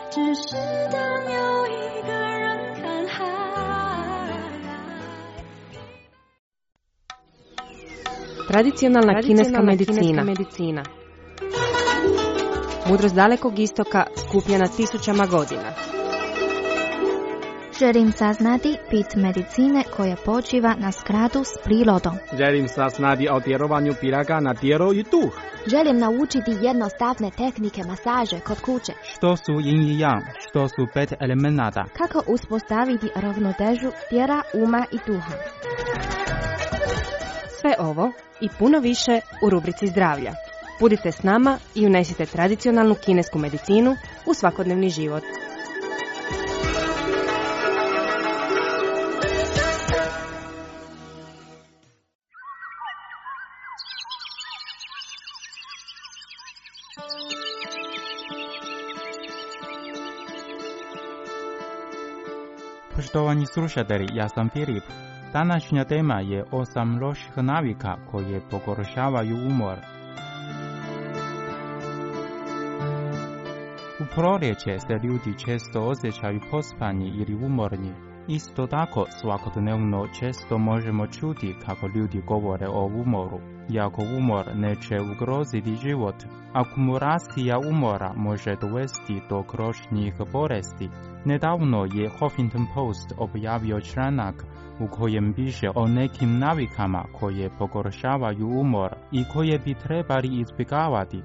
只是当有一个人看海。 Tradicionalna kineska medicina. Mudrost dalekog istoka skupljena tisućama godina. Želim saznati bit medicine koja počiva na skladu s prirodom. Želim saznati o djelovanju piraga na tijelo i duh. Želim naučiti jednostavne tehnike masaže kod kuće. Što su yin i yang? Što su 5 elemenata? Kako uspostaviti ravnotežu tijela, uma i duha? Sve ovo i puno više u rubrici zdravlja. Budite s nama i unesite tradicionalnu kinesku medicinu u svakodnevni život. Poštovani slušatelji, ja sam Filip. Današnja tema je 8 loših navika koje pogoršavaju umor. U proljeće se ljudi često osjećaju pospani ili umorni. Isto tako, svakodnevno često možemo čuti kako ljudi govore o umoru. Iako umor neće ugroziti život, akumulacija umora može dovesti do kroničnih bolesti. Nedavno je Huffington Post objavio članak u kojem piše o nekim navikama koje pogoršavaju umor i koje bi trebali izbjegavati.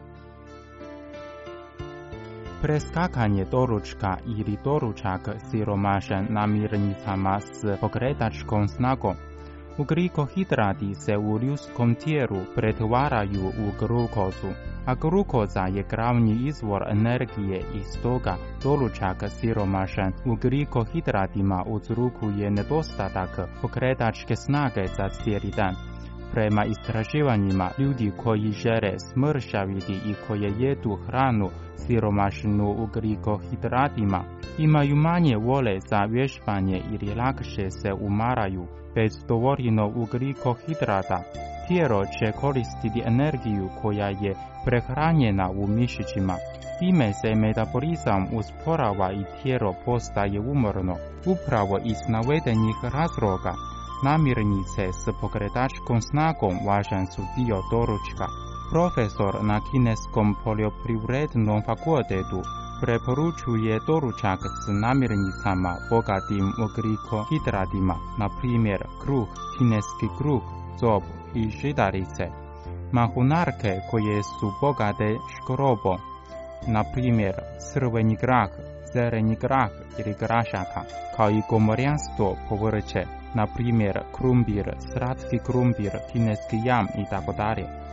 Preskakanje doručka ili doručak siromašan namirnicama s pokretačkom snagom. Ugljikohidrati se u ljudskom tijelu pretvaraju u glukozu, a glukoza je glavni izvor energije i stoga doručak siromašan ugljikohidratima uzrokuje nedostatak pokretačke snage za cijeli dan. Prema istraživanjima, ljudi koji žele smršaviti i koje jedu hranu siromašnu ugljikohidratima imaju manje vole za vježbanje ili lakše se umaraju. Bez dovoljno ugljikohidrata, tijelo će koristiti energiju koja je prehranjena u mišićima. Time se metabolizam usporava i tijelo postaje umorno. Upravo iz navedenih razloga, namirnice s pokretačkom snagom važan su dio doručka. Profesor na Kineskom poljoprivrednom fakultetu preporučuje doručak s namirnicama bogatim ugljikohidratima, na primjer kruh, kineski kruh, zob i žitarice. Mahunarke koje su bogate škrobom, na primjer crveni grah, zeleni grah ili grašaka, kao i gomorjanstvo povrće, na primjer krumpir, slatki krumpir, kineski jam itd.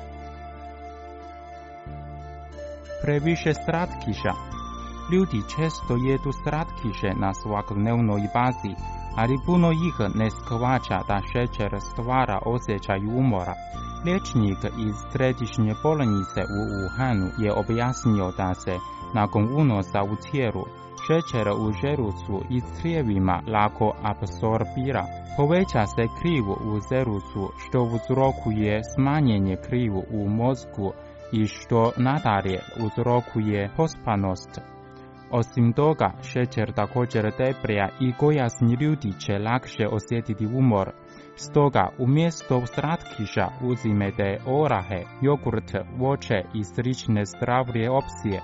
Previše slatkiša. Ljudi često jedu slatkiše na svakodnevnoj bazi, ali puno ih ne shvaća da šećer stvara osjećaj umora. Liječnik iz središnje bolnice u Wuhanu je objasnio da se, nakon unosa u tijelu, šećer u želucu i crijevima lako apsorbira. Poveća se kriv u želucu što uzrokuje smanjenje kriv u mozgu i što nadalje uzrokuje pospanost. Osim toga, šećer također deblja i gojasni ljudi će lakše osjetiti umor. Stoga, umjesto slatkiša uzimajte orahe, jogurt, voće i slične zdravije opcije.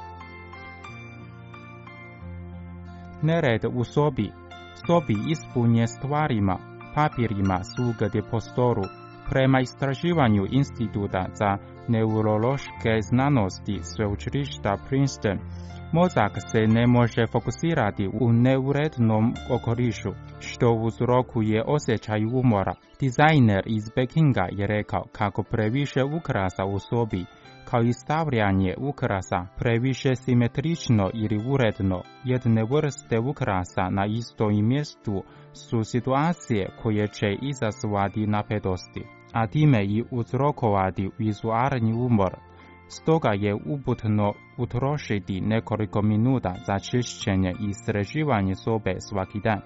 Nered u sobi. Sobi ispunje stvarima, papirima svugdje po stolu. Prema istraživanju Instituta za neurološke znanosti sveučilišta Princeton, mozak se ne može fokusirati u neurednom okolišu, što uzrokuje osjećaj umora. Dizajner iz Pekinga je rekao kako previše ukrasa u sobi, kao i stavljanje ukrasa previše simetrično ili uredno jedne vrste ukrasa na istom mjestu su situacije koje će izazvati napetosti, a time i uzrokovati vizualni umor. Stoga je uputno utrošiti nekoliko minuta za čišćenje i sređivanje sobe svaki dan.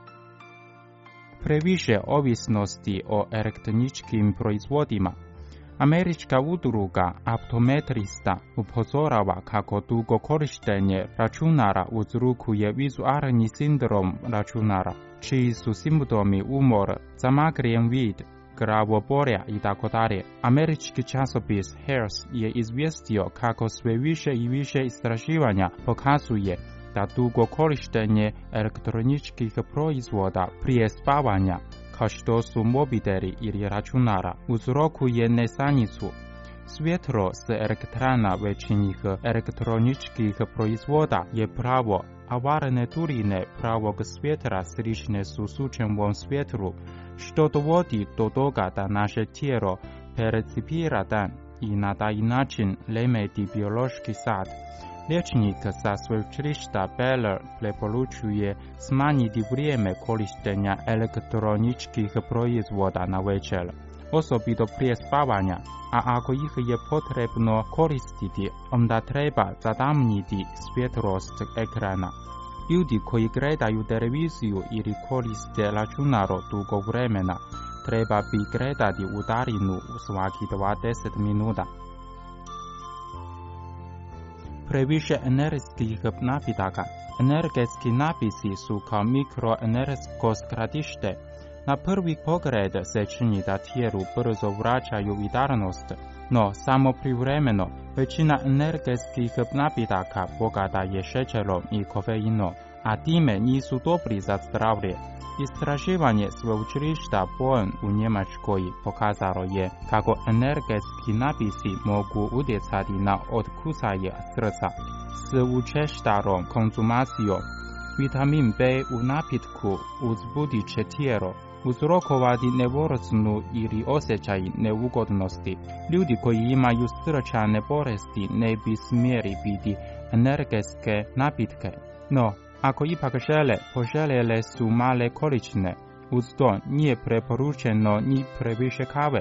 Previše ovisnosti o elektroničkim proizvodima. Američka udruga optometrista upozorava kako dugo korištenje računara uzrokuje vizualni sindrom računara, čiji su simptomi umor, zamagrijen vid, glavobolja i tako dalje. Američki časopis Health je izvijestio kako sve više i više istraživanja pokazuje da dugo korištenje elektroničkih proizvoda prije spavanja, kao što su mobiteli ili računara, uzrokuje nesanicu. Svjetlo s elektrana većinih elektroničkih proizvoda je pravo, a varne duljine pravog svjetla slične su sunčevom svjetlu, što dovodi do toga da naše tijelo percipira dan i na taj način remeti biološki sat. Liječnik sa sveučilišta Baylor preporučuje smanjiti vrijeme korištenja elektroničkih proizvoda na večer, osobito prije spavanja, a ako ih je potrebno koristiti, onda treba zatamniti svjetlost ekrana. Ljudi koji gledaju televiziju ili koriste računar dugo vremena, treba bi gledati u daljinu svaki 20 minuta. Previše energetskih napitaka. Energetski napisi su kao mikroenergetsko skladište. Na prvi pogled se čini da tijelu brzo vraćaju vitalnost, no samo privremeno. Većina energetskih napitaka bogata je šećerom i kofeinom, a time nisu dobri za zdravlje. Istraživanje sveučilišta Bonn u Njemačkoj pokazalo je kako energetski napisi mogu utjecati na otkucaje srca. S učestalom konzumacijom vitamin B u napitku uzbudit će tijelo, uzrokovati nervoznu ili osjećaj neugodnosti. Ljudi koji imaju srčane bolesti ne bi smjeli piti energetske napitke, no ako ipak poželjele su male količine. Uz to nije preporučeno ni previše kave.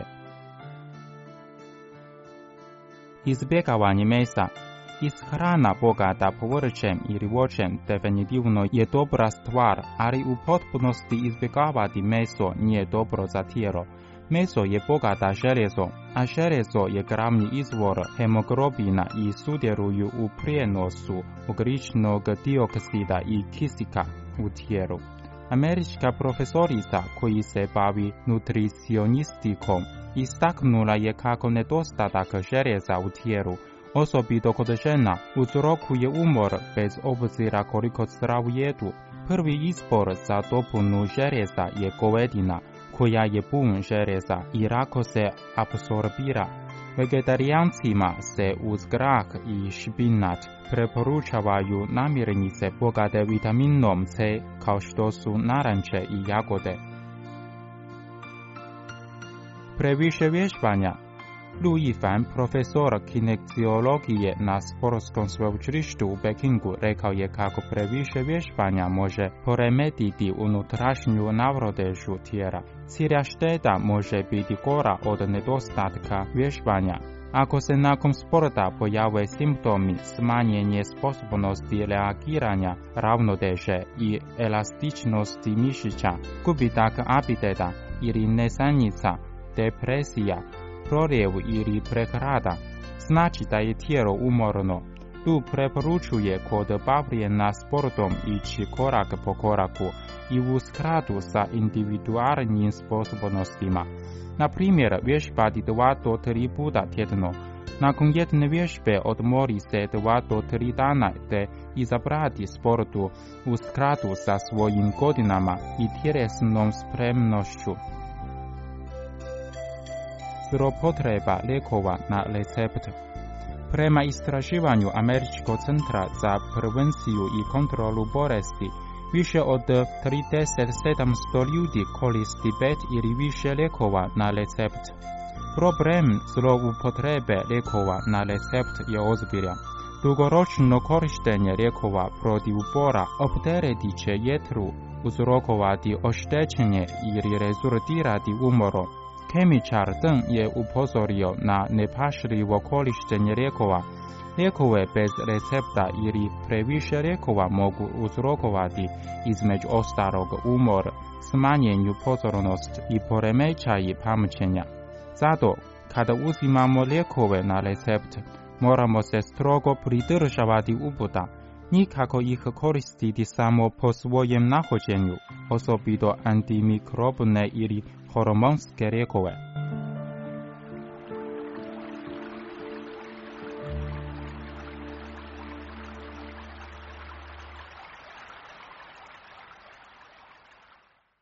Izbjegavanje mesa. Ishrana bogata povrćem ili voćem definitivno je dobra stvar, ali u potpunosti izbjegavati meso nije dobro za tijelo. Meso je bogata železom, a železo je glavni izvor hemoglobina i sudjeluju u prijenosu ugljičnog dioksida i kisika u tijelu. Američka profesorica koji se bavi nutricionistikom istaknula je kako nedostatak željeza u tijelu, osobito kod žena, uzrokuje umor bez obzira koliko zdravu jedu. Prvi izbor za dopunu željeza je govedina, koja je pun željeza i lako se apsorbira. Vegetarijancima se uz grah i špinat preporučavaju namirnice bogate vitaminom C kao što su naranče i jagode. Previše vježbanja. Louis Fan, profesor kineziologije na sportskom sveučilištu u Pekingu, rekao je kako previše vježbanja može poremetiti unutrašnju ravnotežu tijela. Cilja šteta može biti gora od nedostatka vježbanja. Ako se nakon sporta pojave simptomi smanjenje sposobnosti reagiranja, ravnoteže i elastičnosti mišića, gubitak apetita ili nesanica, depresija, proljev ili prehlada, znači da je tijelo umorno. Tu preporučuje kod bavljenja sportom ići korak po koraku i u skladu sa individualnim sposobnostima. Na primjer, vježbati 2 do 3 puta tjedno. Nakon jedne vježbe odmori se 2 do 3 dana te izabrati sportu u skladu sa svojim godinama i tjelesnom spremnošću. Zloupotreba lijekova na recept. Prema istraživanju Američkog centra za prevenciju i kontrolu bolesti, više od 3700 ljudi koristi 5 ili više lijekova na recept. Problem zloupotrebe lijekova na recept je ozbiljan. Dugoročno korištenje lijekova protiv bola opteretit će jetru, uzrokovati oštećenje ili rezultirati umorom. Kemičar Deng je upozorio na nepažljivo korištenje lijekova. Lijekove bez recepta ili previše lijekova mogu uzrokovati između ostalog umor, smanjenju pozornost i poremećaji pamćenja. Zato, Kada uzimamo lijekove na recept, moramo se strogo pridržavati uputa, nikako ih koristiti samo po svojem nahođenju, osobito antimikrobne ili hormonske lijekove.